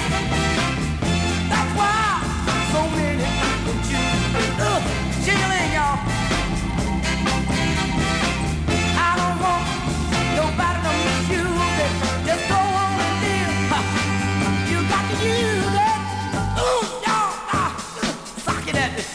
That's why so many people choose chilling, y'all. I don't want nobody to misuse it. Just go on and live. You got to use it. Ooh, y'all, sock it at me.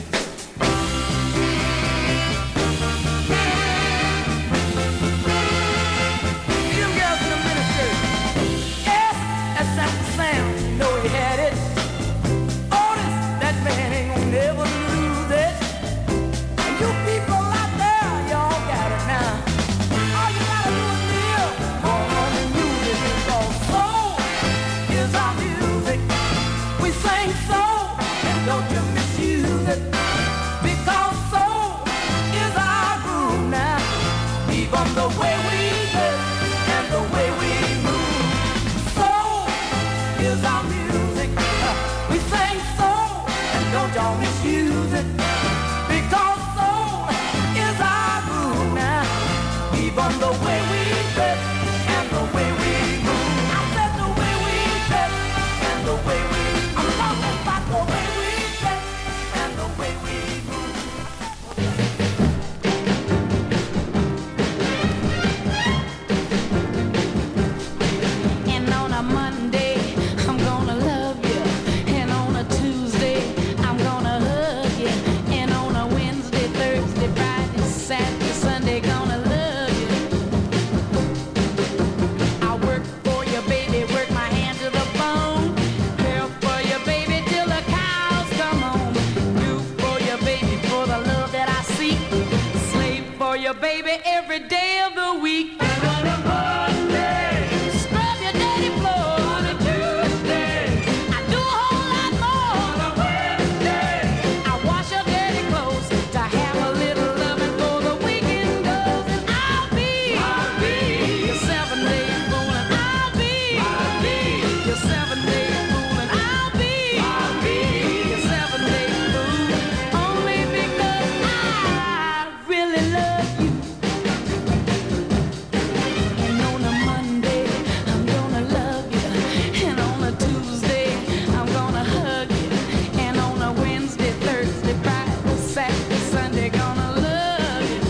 You girls in the ministry. Yes, that's the sound. You know he had it. Otis, that man ain't gonna never lose it. And you people out there, y'all got it now. All you gotta do is live. Go on and use it. Because soul is our music. We sing soul, and don't you misuse it. Because soul is our groove now. Even the way we live and the way we move. Soul is our music. We sing soul, and don't y'all misuse it. Because soul is our groove now. Even the way we live and the way we move. I said the way we live and the way we. I'm talking about the way we live and the way we move. And on a Monday, I'm gonna love you. And on a Tuesday, I'm gonna hug you. And on a Wednesday, Thursday, Friday, Saturday, Sunday, gonna love you. I work for you, baby, work my hand to the bone. Care for you, baby, till the cows come home. Do for you, baby, for the love that I seek. Slave for you, baby, every day of the week. And on a Monday, scrub your dirty floor. On a Tuesday, I do a whole lot more. On a Wednesday, I wash your dirty clothes to have a little loving for the weekend goes. And I'll be your 7-day fool, and I'll be your 7-day fool, and I'll be your 7-day fool. Only because I really love you. And on a Monday, I'm gonna love you. And on a Tuesday, I'm gonna hug you. And on a Wednesday, Thursday, Friday, Saturday, Sunday, gonna love you.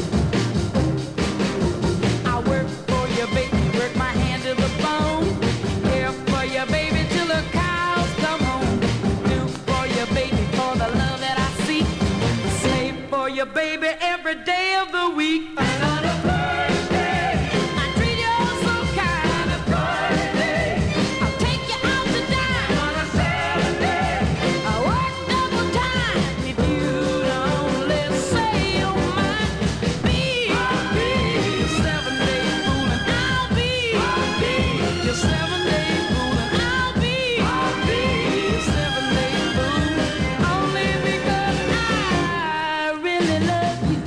I work for you, baby, work my hand to the bone. Care for you, baby, till the cows come home. Do for you, baby, for the love that I seek. Slave for you, baby, every day of the week. And on a Thursday, I treat you all so kind. On a Friday, I'll take you out to dine. On a Saturday, I work double time. If you only say you might be your 7-day fool, and I'll be your 7-day fool, and I'll be your 7-day fool. Only because I really love you.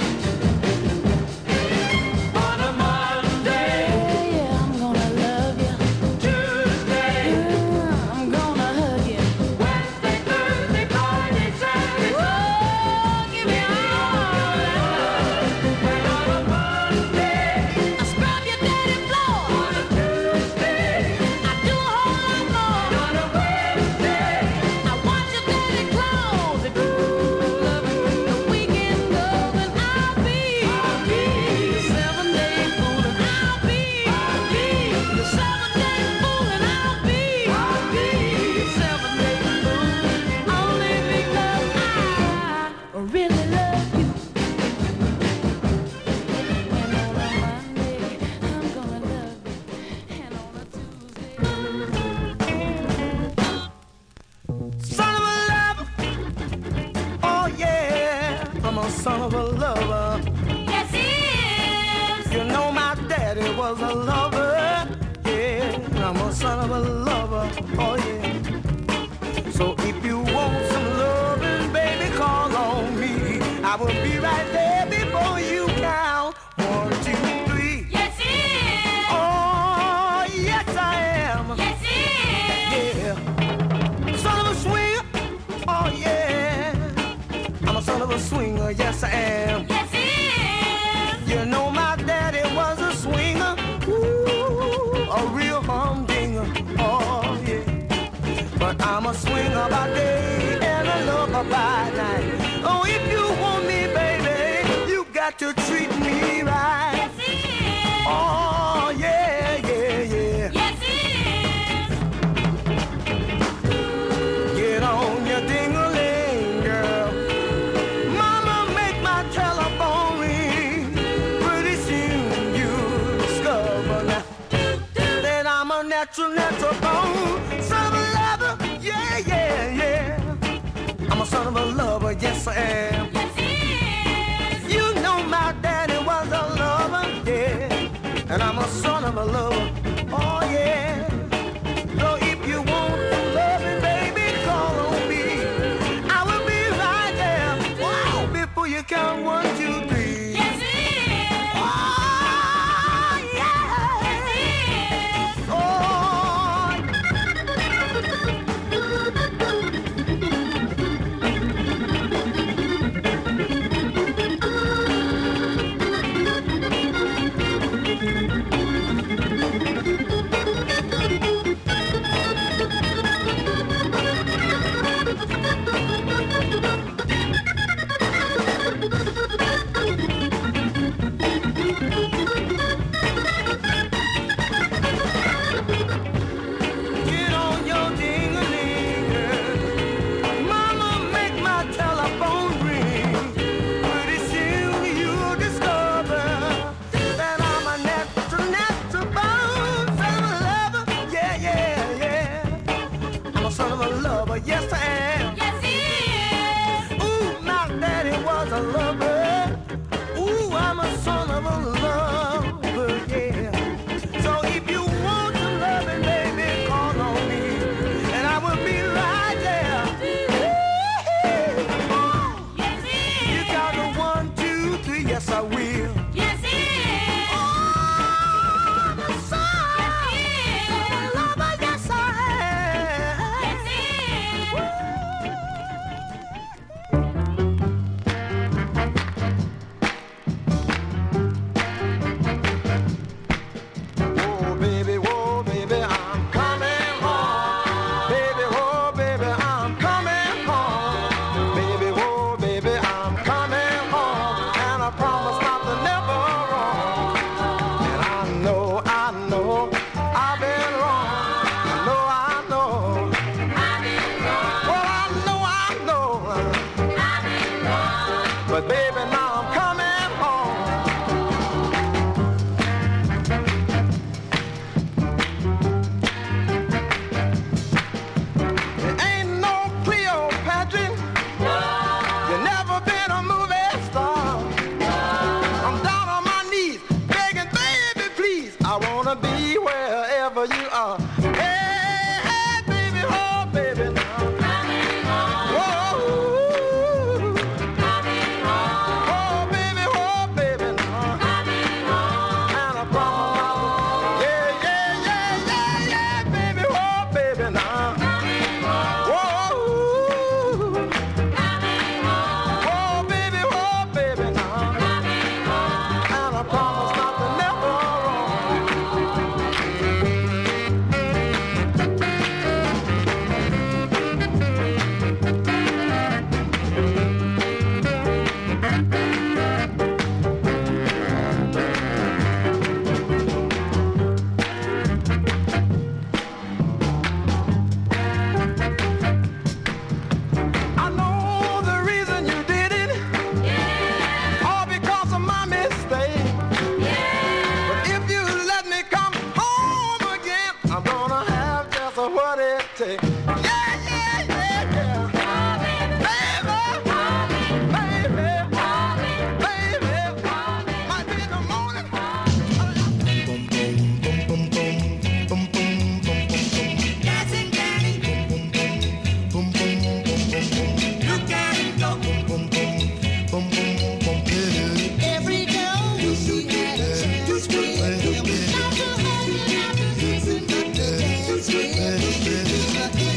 On a Monday, yeah, I'm gonna love you. Tuesday, I'm gonna hug you. Wednesday, Thursday, Friday, Saturday, oh, give me all that love. And on a Monday, I scrub your dirty floor. On a Tuesday, I do a whole lot more. On a Wednesday, I wash your dirty clothes. If you love it, the weekend goes, and I'll be your 7-day fool, and I'll be your 7-day fool, and I'll be your 7-day fool. Only because I really love you. And on a Monday, I'm gonna love you. And on a Tuesday, Son of a lover. Oh yeah, I'm a son of a lover. yes, he is. You know my daddy was a lover. Yeah, I'm a son of a lover. Oh yeah. So if you want some loving, baby, call on me. I will be right there before you count 1, 2, 3. Yes, he is. Oh yes I am. Yes, he is. Yeah. Son of a swinger. Oh yeah. I'm a son of a swinger. Yes I am. Yes, he is. You know my daddy was a swinger. Ooh, a real humdinger. Oh yeah. but I'm a swinger by day and a lover by night. Oh, if you want me, baby, you got to treat me right. Yes, he is. Oh, yeah, yeah, yeah. Yes, he is. Get on your ding-a-ling, girl. Mama, make my telephone ring. Pretty soon you'll discover now that I'm a natural born son of a lover. Yeah, yeah, yeah. I'm a son of a lover, yes I am. Yes, he is. You know my daddy was a lover, yeah. And I'm a son of a lover, oh yeah. So if you want loving, baby, call on me. I will be right there. Wow, before you count 1, 2, 3. Yes, he is. Oh, yeah. Yes, he is. Oh, get on your ding-a-ling, girl. Mama, make my telephone ring. Pretty soon you'll discover that I'm a natural born son of a lover. Yeah, yeah, yeah. I'm a son of a lover, yes I am. Yes, he is. Ooh, my daddy was a lover. Ooh, I'm a son of a lover, yeah. So if you want to love me, baby, call on me, and I will be right there. Yes, he You is. got a 1, 2, 3, yes I will. Yes, he is. Oh, I'm a son of a lover, yes I am. Yes, he is. Whoa, baby, I'm coming home. Baby, whoa, baby, I'm coming home. Baby, whoa, baby, I'm coming home. And I promise not to never wrong. And I know, I've been wrong. I know. Well, I know. But baby, now I'm coming home. It ain't no Cleopatra. You never been a movie star. I'm down on my knees, begging, baby, please. I wanna be wherever you are. Hey, baby, oh, baby, now. Whoa. Oh, baby, now. And I promise, yeah, baby, oh, baby, now. Whoa. Oh, baby, now. And I promise not to never wrong. I know the reason you did it, all because of my mistake. But if you let me come home again, I'm gonna have just what it takes. Yeah, yeah, yeah, yeah. Baby, might be in the morning. Dancing Danny, you gotta go. Every girl you see had a chance with him. Not to hug you, not to kiss him, not to dance with him.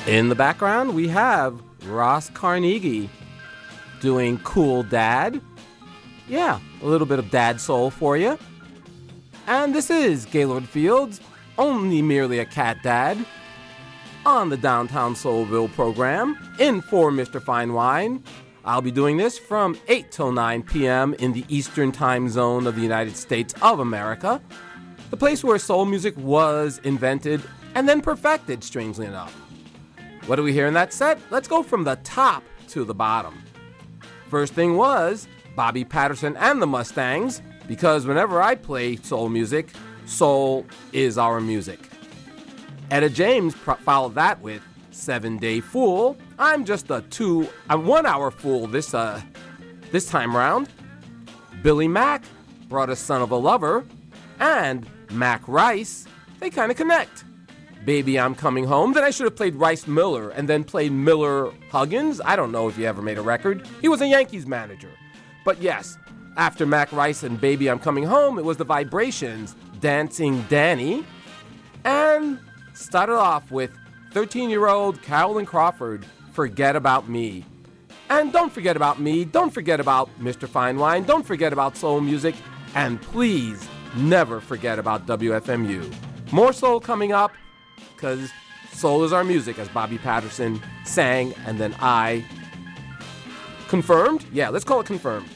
In the background, we have Ross Carnegie doing Cool Dad. Yeah, a little bit of dad soul for you. And this is Gaylord Fields, only merely a cat dad, on the Downtown Soulville program, in for Mr. Fine Wine. I'll be doing this from 8 till 9 p.m. in the Eastern Time Zone of the United States of America, the place where soul music was invented and then perfected, strangely enough. What do we hear in that set? Let's go from the top to the bottom. First thing was Bobby Patterson and the Mustangs, because whenever I play soul music, soul is our music. Etta James followed that with 7 Day Fool. I'm just a 1 hour fool this time round. Billy Mack brought us Son of a Lover, and Mac Rice, they kind of connect. Baby, I'm Coming Home. Then I should have played Rice Miller and then played Miller Huggins. I don't know if he ever made a record. He was a Yankees manager. But yes, after Mac Rice and Baby, I'm Coming Home, it was the Vibrations, Dancing Danny, and started off with 13-year-old Carolyn Crawford, Forget About Me. And don't forget about me, don't forget about Mr. Fine Wine, don't forget about soul music, and please never forget about WFMU. More soul coming up, because soul is our music, as Bobby Patterson sang, and then I confirmed? Yeah, let's call it confirmed.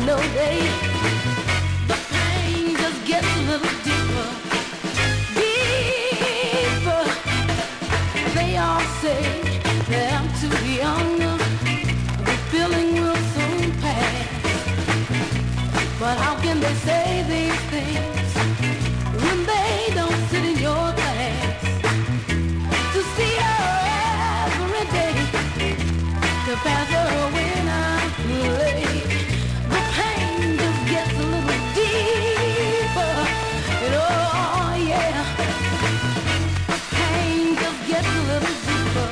no day. The pain just gets a little deeper, deeper. They all say that I'm too young, the feeling will soon pass. But how can they say these things when they don't sit in your class? To see her every day, to pass her when I'm late. The pain just gets a little deeper, and oh yeah, the pain just gets a little deeper,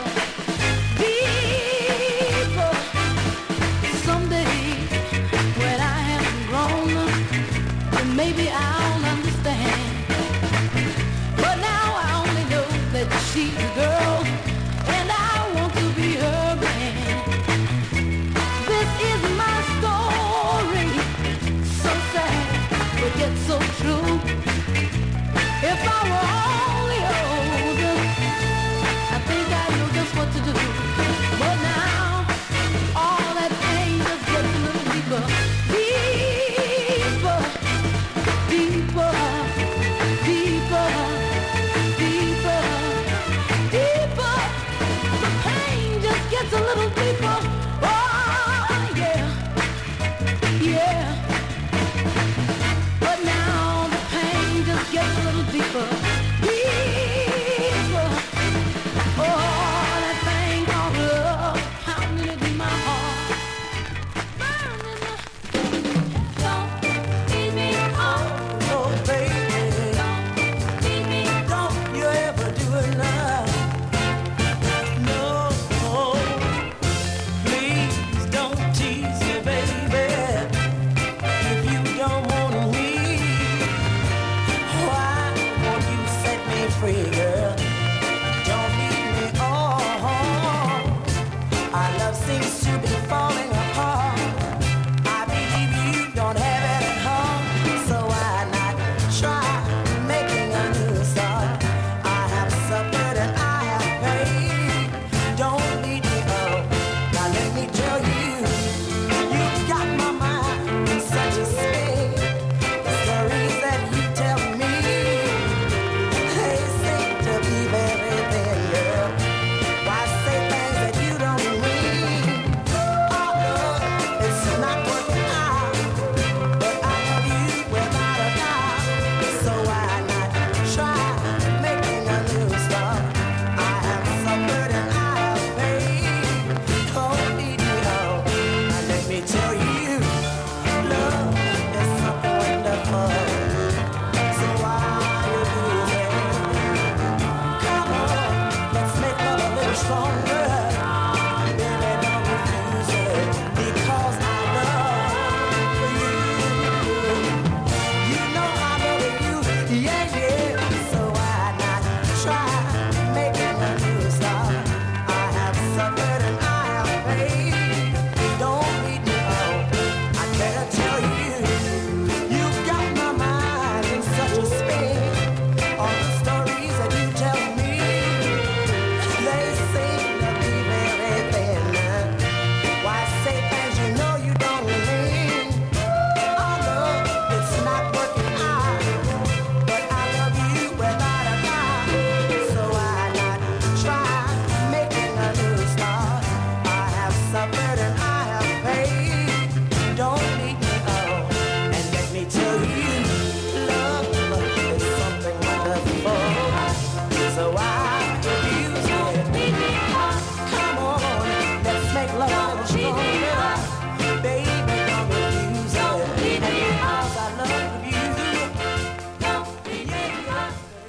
deeper. Someday when I have grown, then maybe I'll understand. But now I only know that she's a girl, and I want to be her man. This is my story, so sad, but yet so true. If I were only older, I think I know just what to do. But now, all that pain just gets a little deeper, deeper, deeper, deeper, deeper, deeper. The pain just gets a little deeper. Oh yeah, yeah. But now the pain just gets a little deeper, deeper. Oh, that thing called love, pounding it in my heart, burning my. Don't leave me on. Oh, baby, Don't leave me. don't you ever do it now. No, please don't tease me, baby. If you don't want me, why won't you set me free, girl? Don't leave me on. Our love seems to be falling apart. I believe you don't have it at home, so why not try making a new start? I have suffered and I have paid. Don't lead me on. Now let me tell you, you've got my mind in such a state. The stories that you tell me, they seem to be very thin, girl. Why say things that you don't mean? Oh, love, it's not working out, but I love you without a doubt. So why not try making a new start? I have suffered and I have paid. Don't lead me on. Now let me tell you, love is something wonderful. So why you lose it? Come on, let's make love a little stronger. Baby, don't refuse it, because I love you. You know I love you, yeah, yeah. So why not try making a new start? I have suffered and I have paid. Don't lead me on. I gotta tell you, you've got my mind in such a spin. All the stories that you tell me, they seem to be very thin. Why say things you know you don't mean? Oh, love, it's not working out, but I love you without a doubt. So why not try making a new start? I have suffered and I have paid. Don't lead me on, and let me tell you, love is something wonderful. So why refuse it? Come on, let's make love stronger. Baby, don't refuse it. And because I love you, yeah.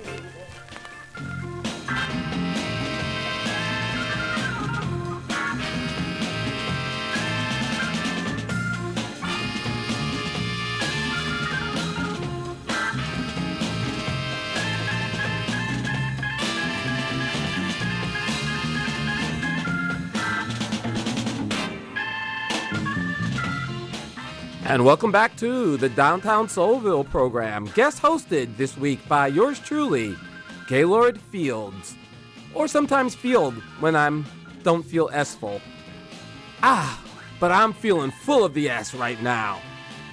And welcome back to the Downtown Soulville program, guest hosted this week by yours truly, Gaylord Fields, or sometimes Field when don't feel S-ful. But I'm feeling full of the S right now.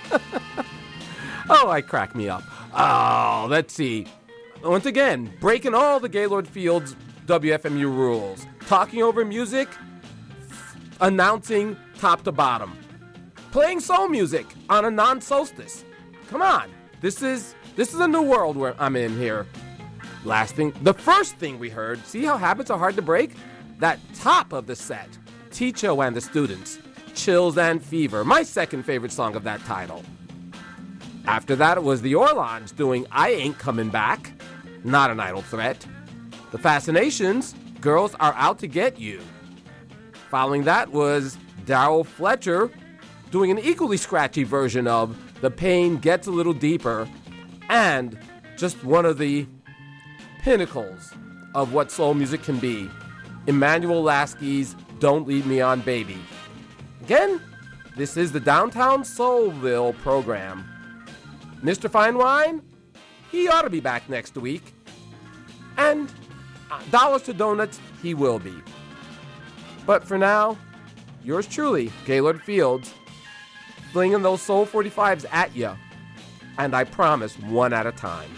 Oh, I crack me up. Oh, let's see. Once again, breaking all the Gaylord Fields WFMU rules. Talking over music, announcing top to bottom. Playing soul music on a non-solstice. Come on. This is a new world where I'm in here. The first thing we heard, see how habits are hard to break? That top of the set, Ticho and the Students, Chills and Fever, my second favorite song of that title. After that, it was the Orlons doing I Ain't Coming Back, not an idle threat. The Fascinations, Girls Are Out to Get You. Following that was Darryl Fletcher doing an equally scratchy version of The Pain Gets a Little Deeper, and just one of the pinnacles of what soul music can be, Emmanuel Lasky's Don't Lead Me On Baby. Again, this is the Downtown Soulville program. Mr. Fine Wine, he ought to be back next week. And dollars to donuts, he will be. But for now, yours truly, Gaylord Fields, flinging those Soul 45s at ya. And I promise, one at a time.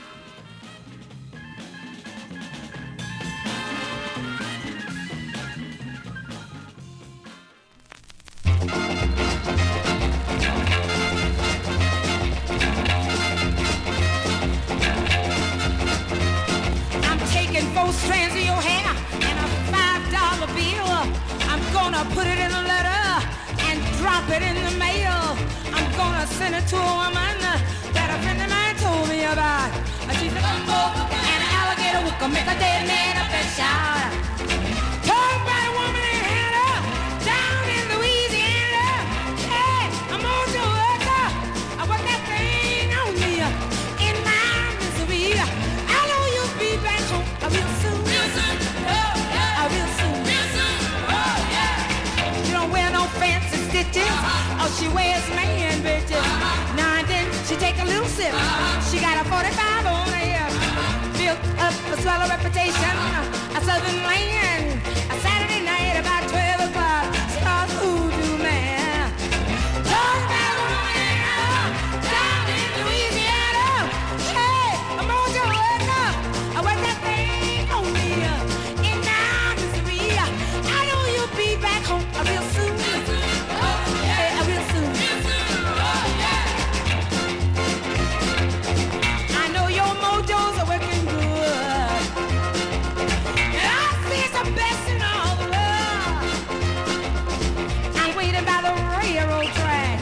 Strands of your hair and a $5 bill. I'm gonna put it in a letter and drop it in the mail. I'm gonna send it to a woman that a friend of mine told me about. She's a bumbo and an alligator who can make a dead man up and shout. Told by a woman in Hannah down in Louisiana. Hey, I'm on to work. I want that thing on me in my misery. I know you'll be back home. I will soon. I will soon. She don't wear no fancy stitches. All she wears man bitches. Now and then she take a little sip. She got a 45 on her hip. Built up a swell reputation. A southern land. A Saturday night about 12 o'clock. Stars voodoo man. Talk about a woman down in Louisiana. Hey, I'm on your work up. I want that thing on me in my misery. I know you'll be back home real soon. Hey, real soon. I know your mojos are working good. And I see it's the best in all the world. I'm waiting by the railroad track.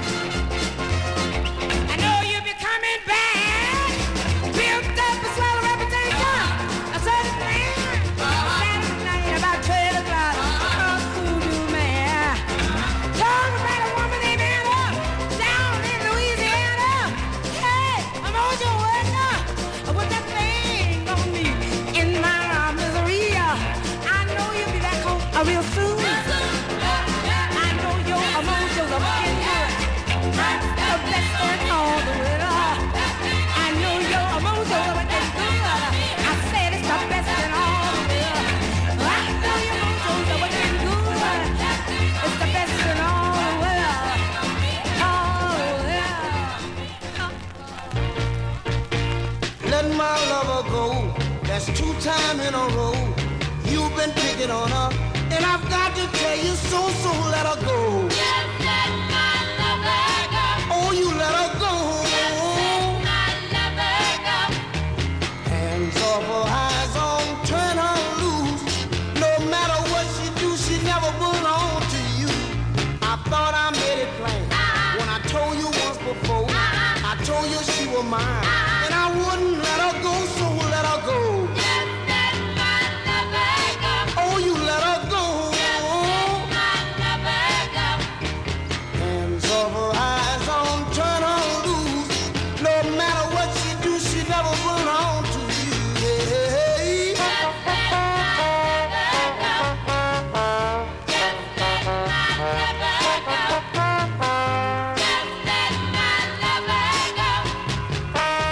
I know you'll be coming back. Built up a swell reputation. I said it man. Saturday night about 12 o'clock. Oh, voodoo man. Talk about a woman named Anna down in Louisiana. Hey, I'm on your way now. With that thing on me in my misery. I know you'll be back home real soon. I know your emotions are looking good. I'm the best in all the world. I know your emotions are looking good. I said it's the best in all the world. I know your emotions are looking good. It's the best in all the world. Let my lover go. That's 2 times in a row. You've been picking on her, and I've got to tell you so let her go. Just let my lover go. Oh, you let her go. Let my lover go. Hands off her, eyes on, turn her loose. No matter what she do, she never belong to you. I thought I made it plain when I told you once before. I told you she was mine, and I wouldn't let her go, so let her go. Just let my lover go. Oh, you let her go. My lover go. Hands off her, eyes on, turn her loose. No matter what she do, she never belong to you. Yeah. Just let my lover go.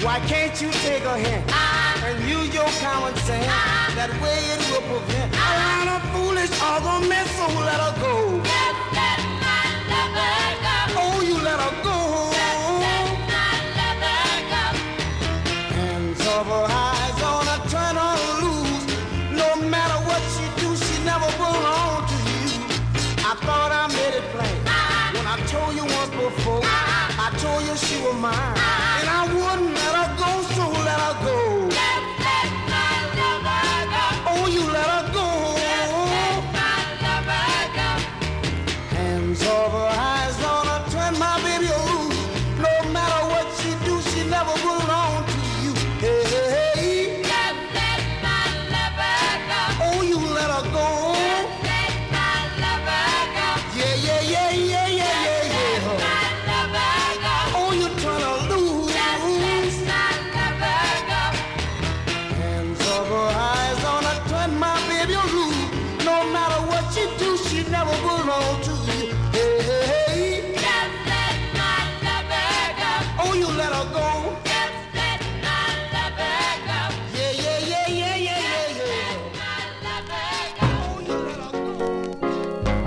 Why can't you take a hint and use your common sense? That way it will prevent a lot of foolish arguments. So let her go. Just let my lover go. Oh, you let her go. Just let my lover go. Hands of her eyes on her, turn her loose. No matter what she do, she never belong to you. I thought I made it plain when I told you once before. I told you she was mine, and I wouldn't let her go, so let her go. Just let my lover go. Oh, you let her go. Let my lover go. Hands of her eyes on her, turn my baby loose. No matter what she do, she never belong to you. Hey, hey, hey. Just let my lover go. Oh, you let her go. Let my lover go. Yeah, yeah, yeah, yeah, yeah, yeah, yeah. My lover go. Oh, you turn her loose. Just let my lover go. Hands of her eyes on her, turn my baby loose. No matter what she do, she never belong to you. Hey, hey, hey. Just let my lover go. Oh, you let her go. Just let my lover go. Yeah, yeah, yeah, yeah, yeah, yeah, yeah. My lover go. Oh, you let her go.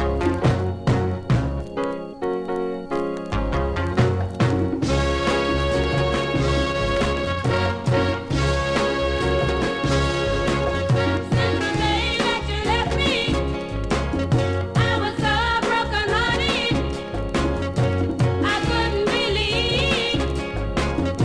Since the day that you left me, I was so broken-hearted. I couldn't believe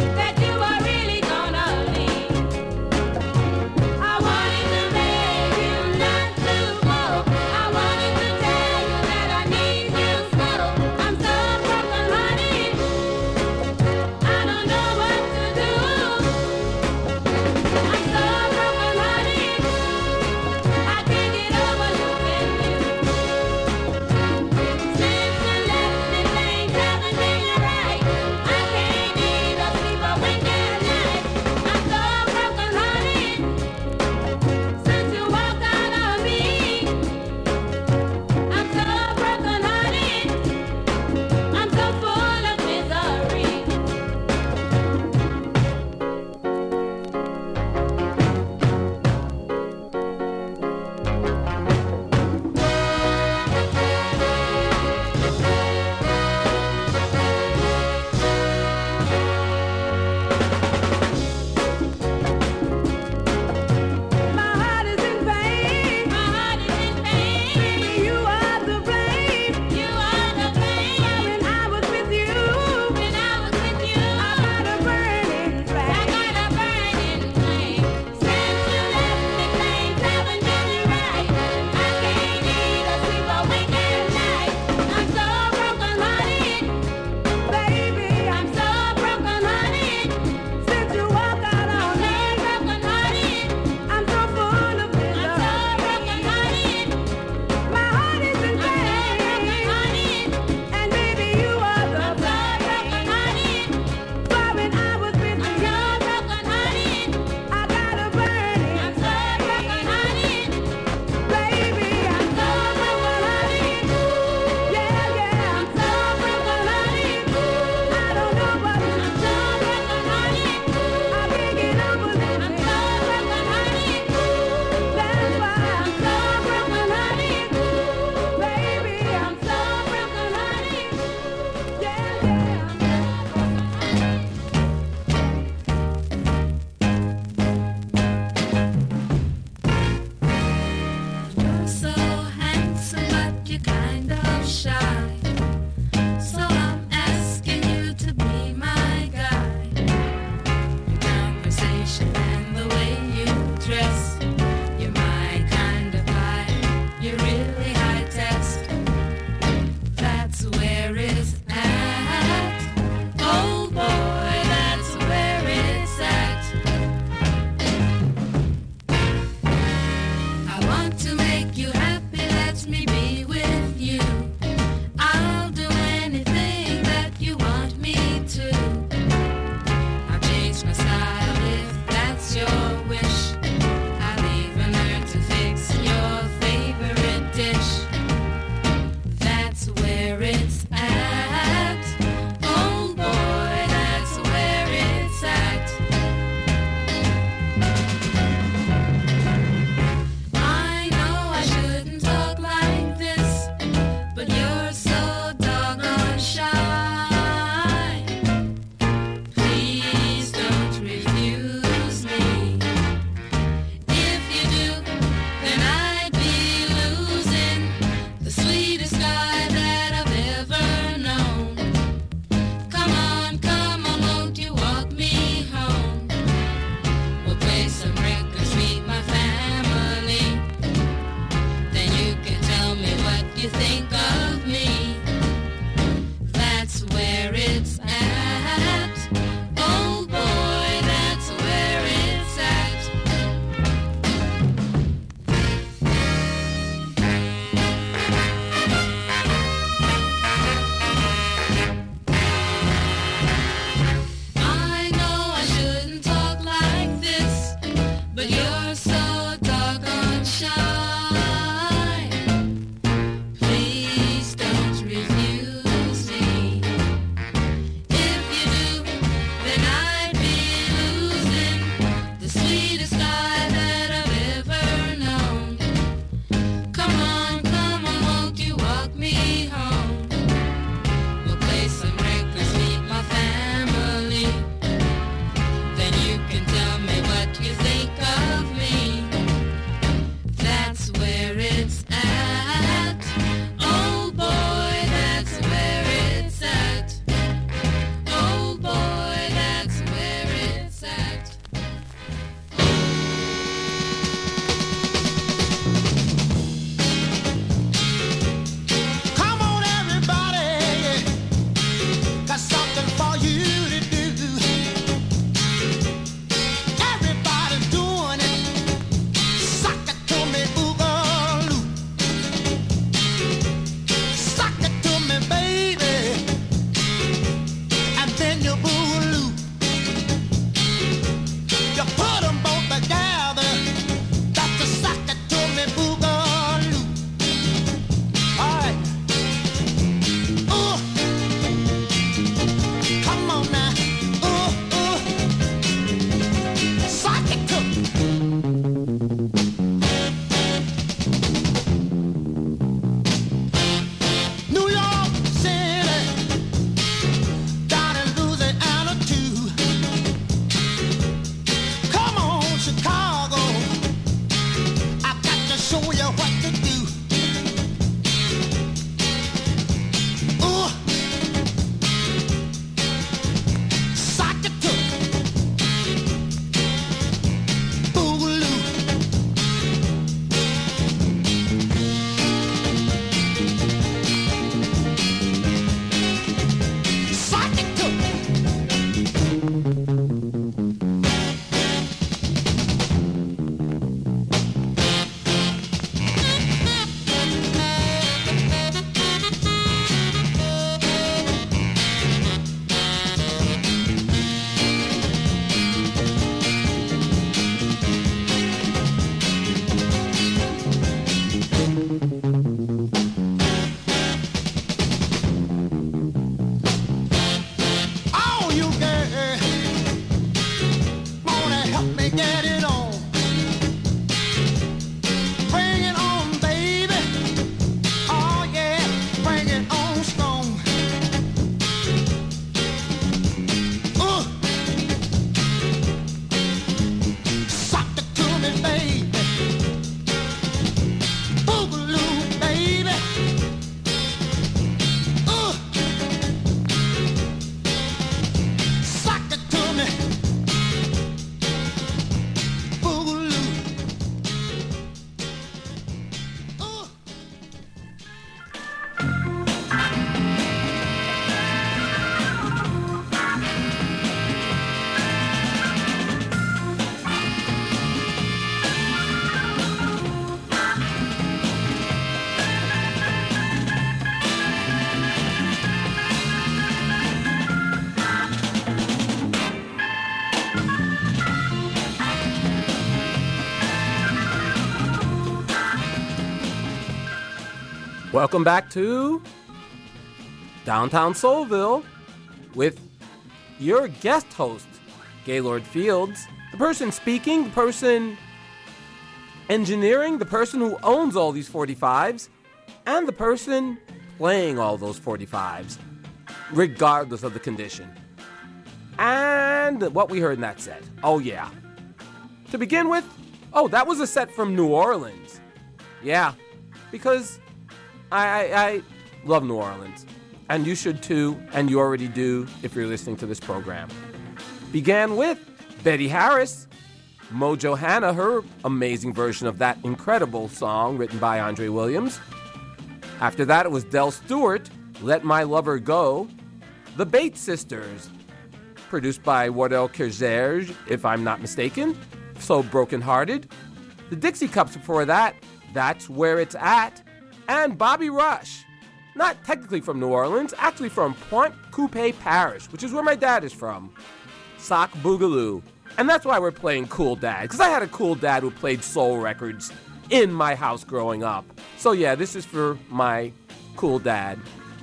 Welcome back to Downtown Soulville with your guest host, Gaylord Fields, the person speaking, the person engineering, the person who owns all these 45s, and the person playing all those 45s, regardless of the condition. And what we heard in that set. Oh, yeah. To begin with, that was a set from New Orleans. Yeah, because I love New Orleans. And you should too, and you already do if you're listening to this program. Began with Betty Harris, Mojo Hannah, her amazing version of that incredible song written by Andre Williams. After that, it was Del Stewart, Let My Lover Go. The Bates Sisters, produced by Wardell Kerzerge, if I'm not mistaken, So Brokenhearted. The Dixie Cups before that, That's Where It's At. And Bobby Rush, not technically from New Orleans, actually from Pointe-Coupé Parish, which is where my dad is from. Sock Boogaloo. And that's why we're playing Cool Dad, because I had a cool dad who played soul records in my house growing up. So yeah, this is for my cool dad.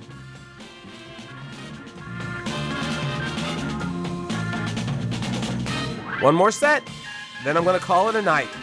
One more set, then I'm going to call it a night.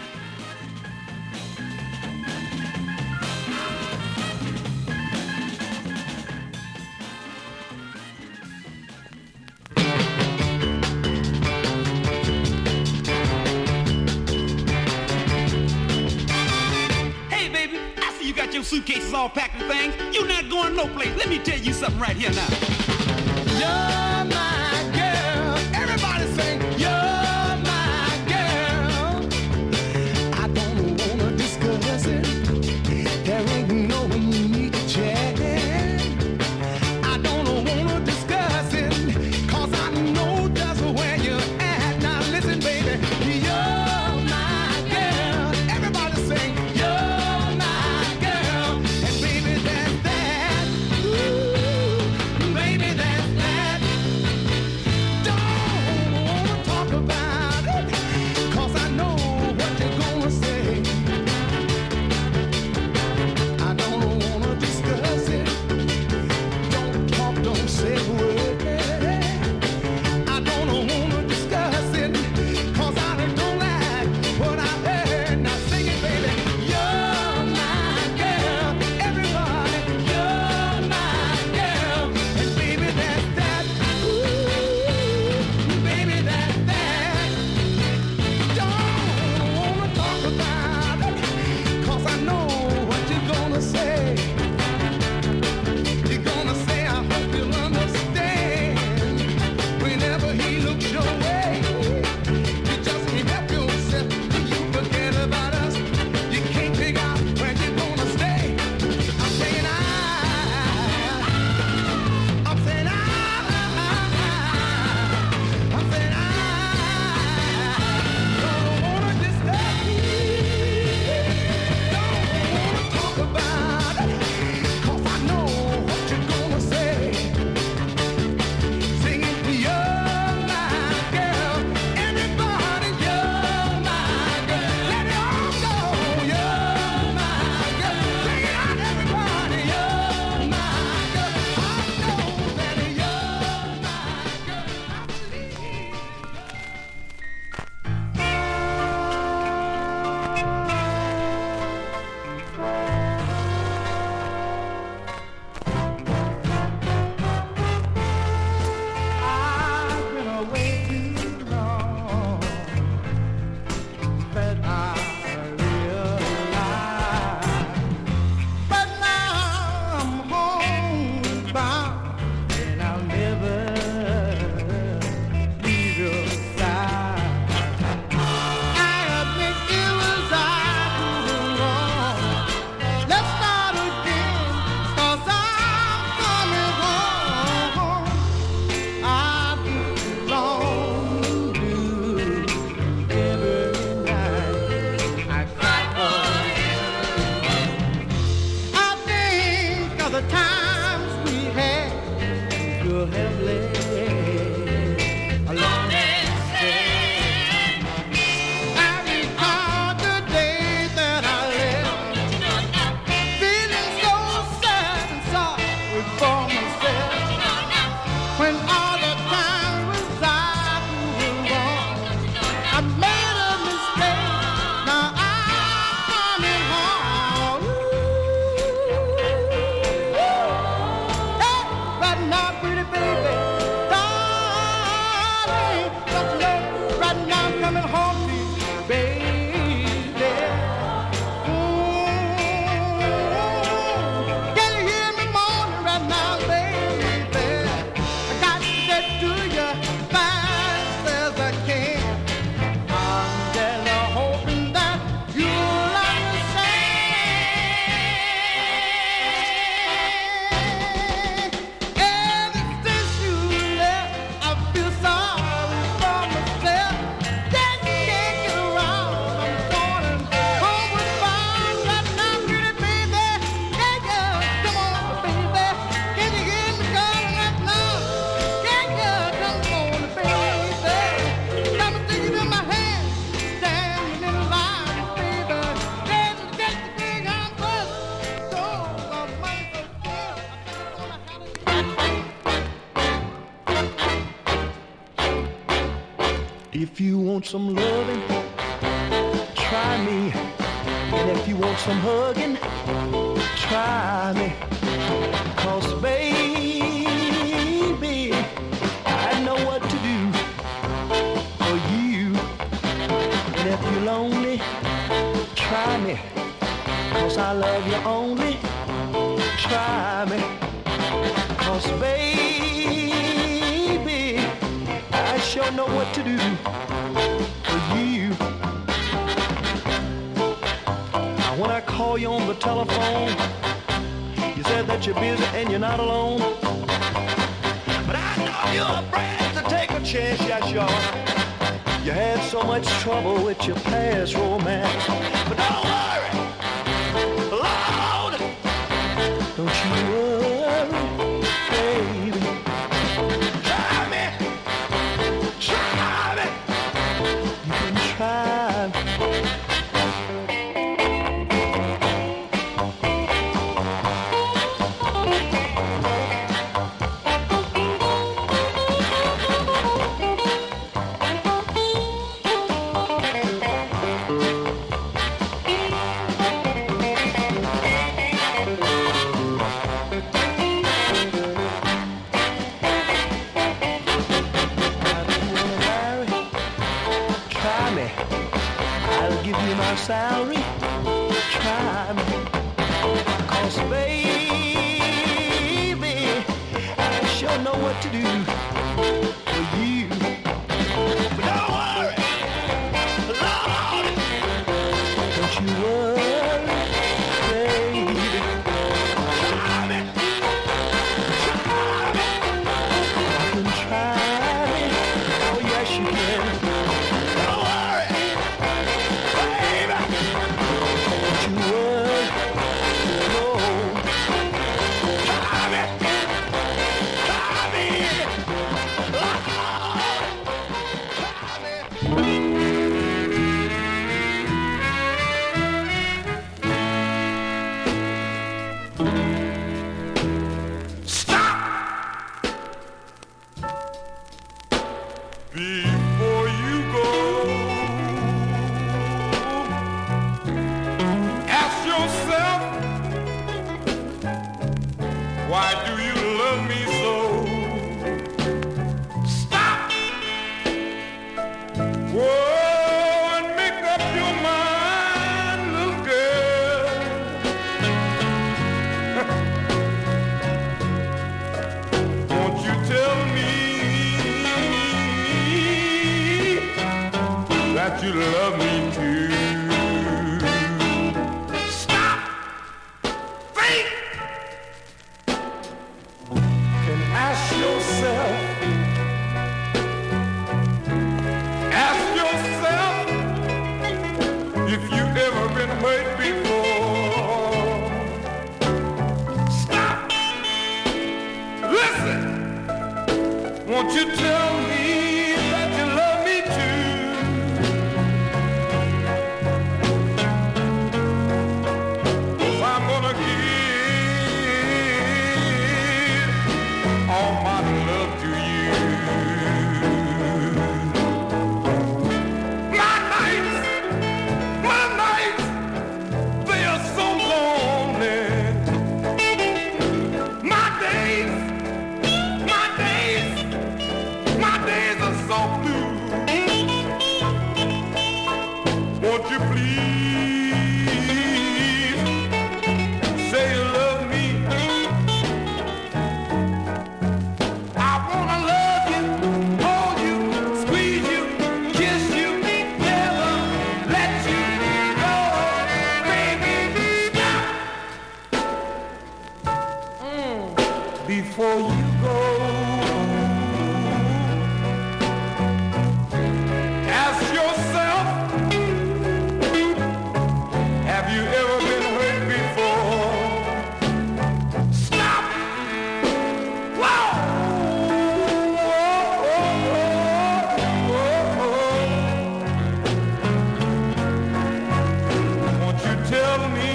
Suitcases all packed and things. You're not going no place. Let me tell you something right here now. You're my girl. Everybody sing. You're my girl. I don't wanna discuss it. There ain't no need to chat. I don't wanna discuss it, 'cause I know just where you're at. Now listen, baby. You're my girl. Everybody sing. and hold me, baby. Can you hear me moaning right now, baby? I got to get to you fast as I can. I'm just hoping that you'll understand. Ever since you left, I feel sorry for myself. Just can't get around. I'm going home with fun right now, pretty baby. Yeah, yeah, come on, baby. Can you hear me calling right now? Yeah, yeah, come on, baby. Got me sticking in my hand, standing in line, baby. Let's get the big arm first. So, I'm gonna If you want some loving, try me. And if you want some hugging, try me. 'Cause baby, I know what to do for you. And if you're lonely, try me. 'Cause I love you only, try me. 'Cause baby, I sure know what to do for you. Now when I call you on the telephone, you said that you're busy and you're not alone. But I know you're afraid to take a chance, yes you are. You had so much trouble with your past romance. But don't worry, Lord, don't you worry, baby. Try me. Try me. You can try me. Try me. I'll give you my salary. Try me. 'Cause baby, I sure know what to do for you. But don't worry, Lord, don't you worry, baby. Try me. Try me. I can try me. Oh yes you can. Don't worry, baby. Don't you worry, no. Try me. Try me. Lord, try me. Before you go, ask yourself, why do you love me so? Stop. Whoa, and make up your mind, little girl. Won't you tell me that you love me too? Stop! Think! And ask yourself, if you've ever been hurt before. Stop! Listen! Won't you tell me that you love me too? 'Cause I'm gonna give all my love to you. My nights, they are so lonely. My days are so blue. please say you love me. I wanna love you, hold you, squeeze you, kiss you, never let you go, baby. Stop before you go. Ask yourself, have you ever been hurt before? Stop! Whoa! Won't you tell me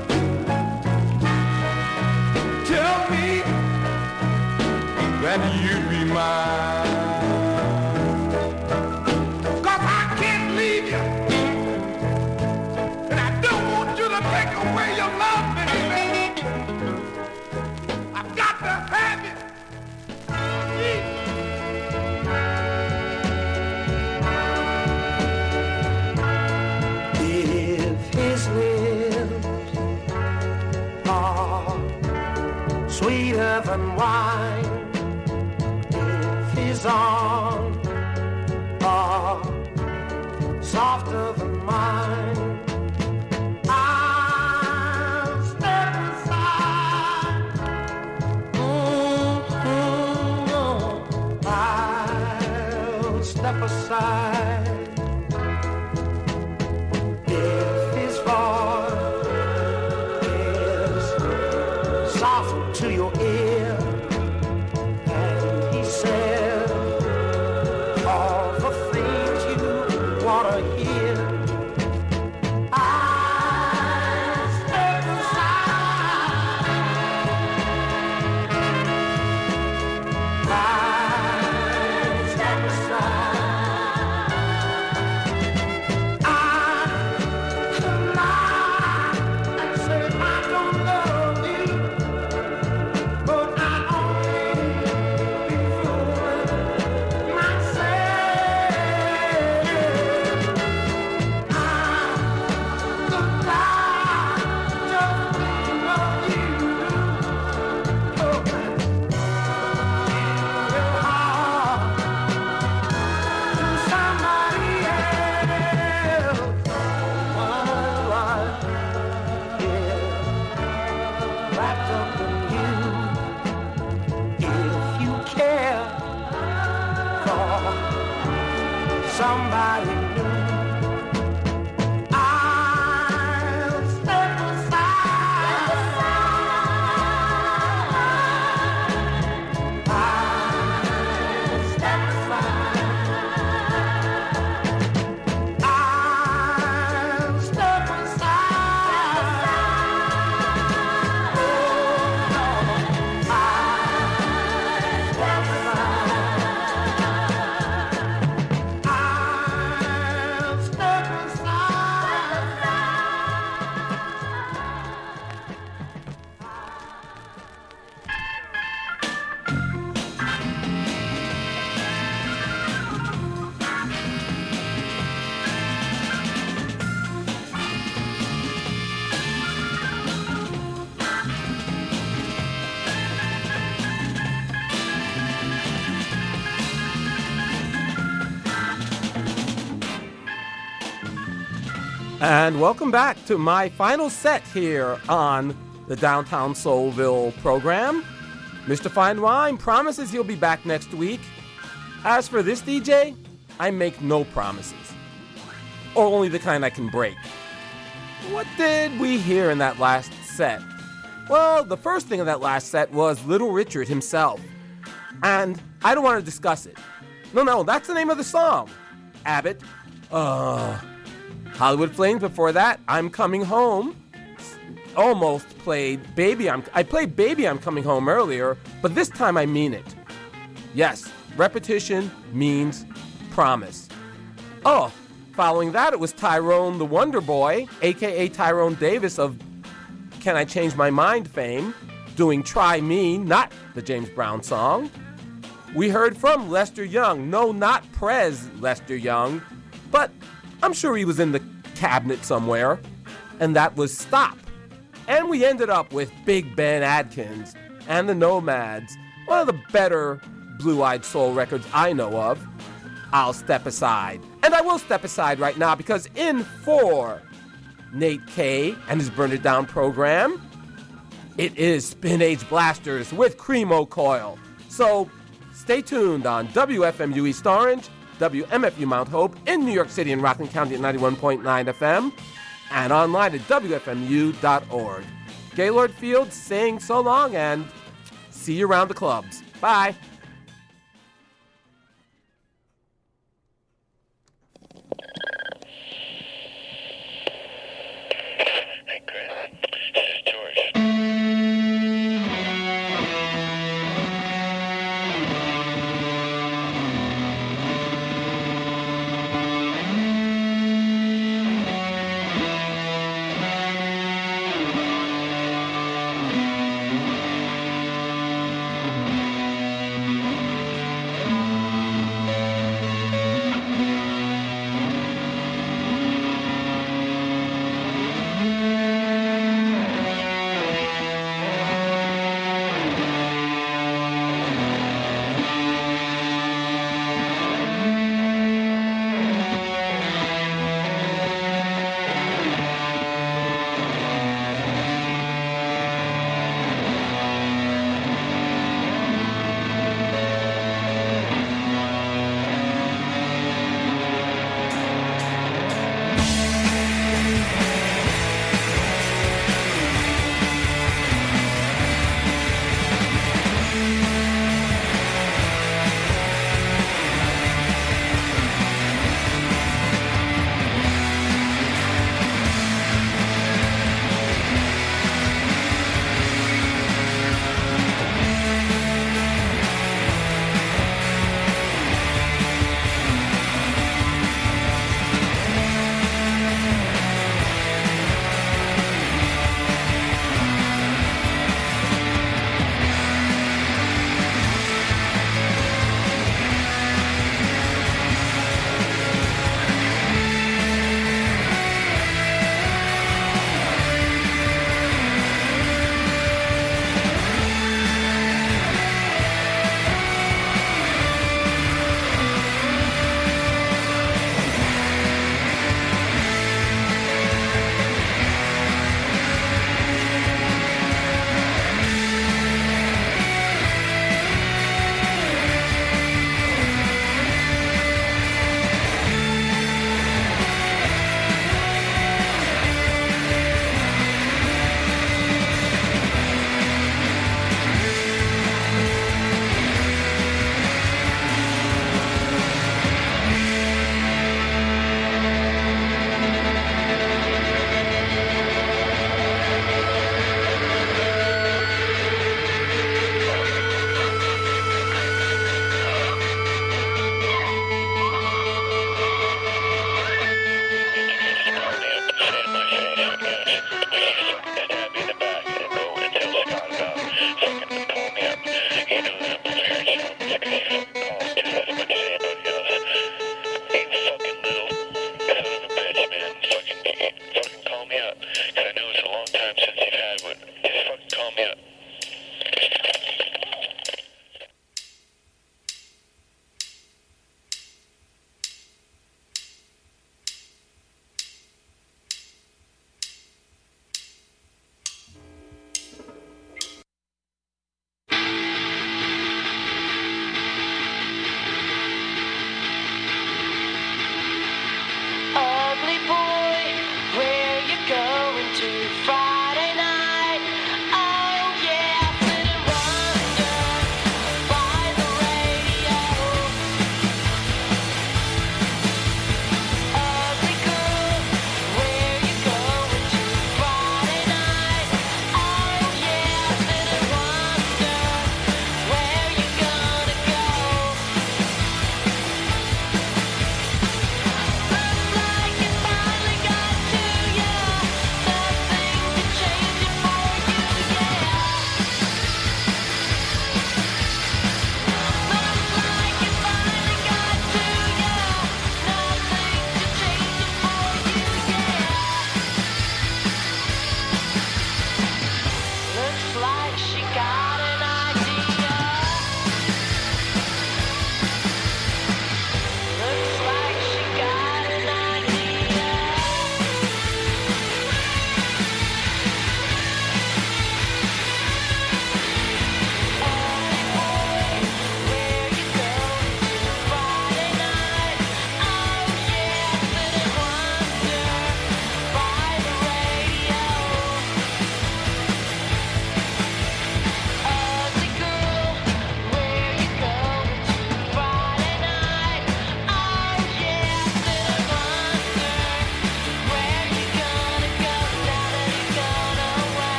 that you'd be mine? 'Cause I can't leave you, and I don't want you to take away your love, baby. I've got to have you. If his lips are sweeter than wine, if his arms are softer than mine, I'll step aside. I'll step aside. If his voice is soft to your ear, and he says all the things you wanna hear, I'll step aside. I'll step aside. Wrapped up in you, if you care for somebody new, I'll step aside. I'll step aside. I'll step aside. And welcome back to my final set here on the Downtown Soulville program. Mr. Fine Wine promises he'll be back next week. As for this DJ, I make no promises. Or only the kind I can break. What did we hear in that last set? Well, the first thing in that last set was Little Richard himself. And I don't want to discuss it. No, that's the name of the song. Abbott. Hollywood Flames before that, I'm Coming Home. Almost played I played Baby I'm Coming Home earlier, but this time I mean it. Yes, repetition means promise. Oh, following that it was Tyrone the Wonder Boy, aka Tyrone Davis of Can I Change My Mind fame, doing Try Me, not the James Brown song. We heard from Lester Young, no, not Prez Lester Young, but I'm sure he was in the cabinet somewhere, and that was Stop. And we ended up with Big Ben Adkins and the Nomads, one of the better Blue-Eyed Soul records I know of. I'll Step Aside. And I will step aside right now because in for Nate K and his Burn It Down program, it is Spin Age Blasters with Cremo Coil. So stay tuned on WFMU East Orange, WMFU Mount Hope in New York City and Rockland County at 91.9 FM, and online at WFMU.org. Gaylord Fields saying so long and see you around the clubs. Bye. Hey, Chris. This is George.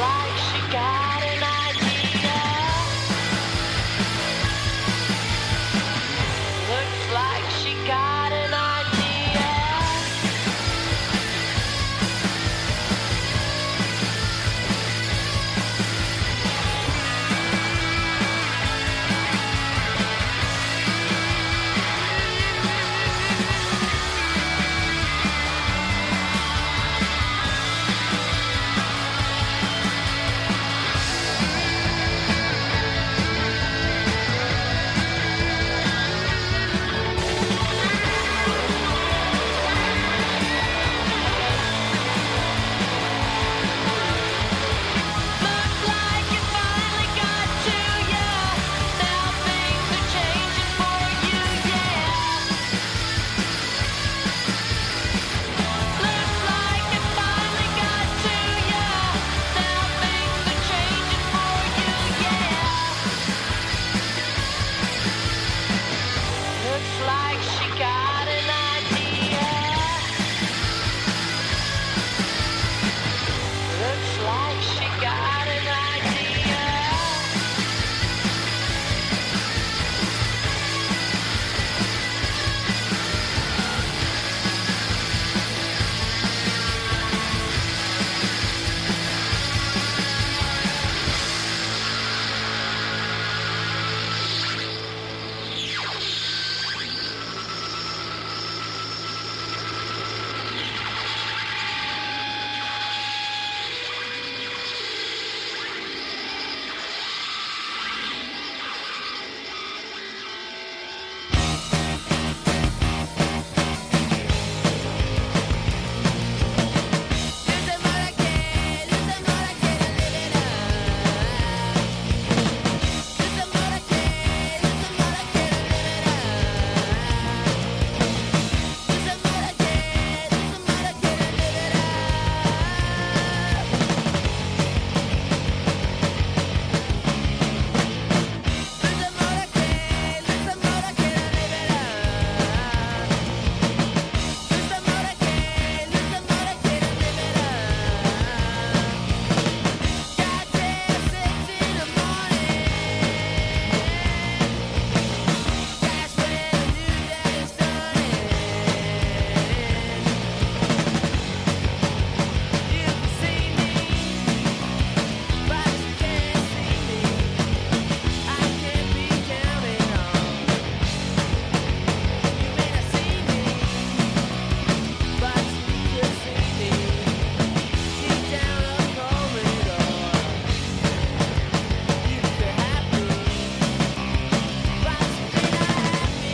like she got